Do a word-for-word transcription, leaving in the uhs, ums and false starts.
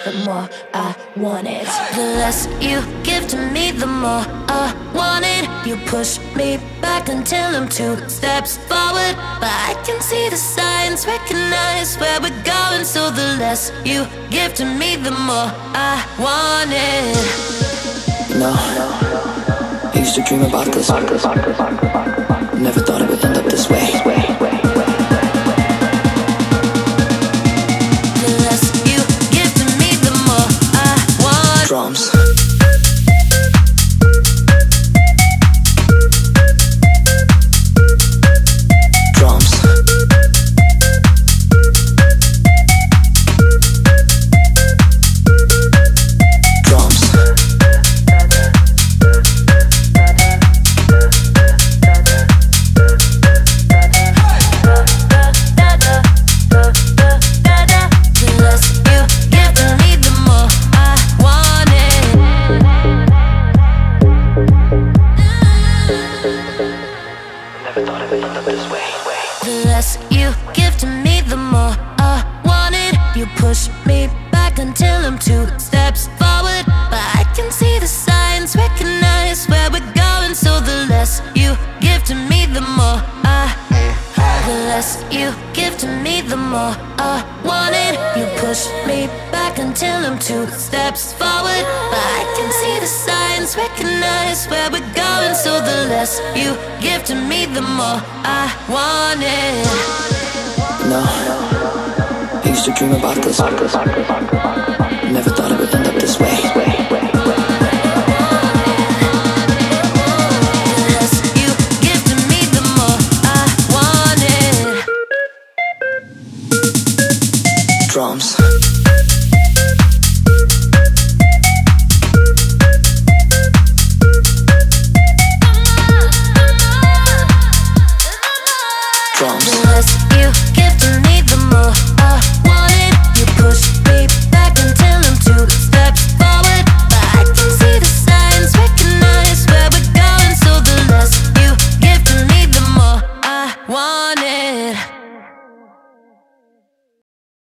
the more I want it. The less you give to me, the more I want it. You push me back until I'm two steps forward, but I can see the signs, recognize where we're going. So the less you give to me, the more I want it. No, I used to dream about this. Never thought it would end up this way. The less you give to me, the more I want. Drums. The less you give to me, the more I want it. You push me back until I'm two steps forward, but I can see the signs, recognize where we're going. So the less you give to me, the more I The less you give to me, the more I want it. You push me back until I'm two steps forward, but I can see the signs, recognize where we're going. So the less you give to me, the more I want it. No, I used to dream about this. Never thought it would end up this way. Drums.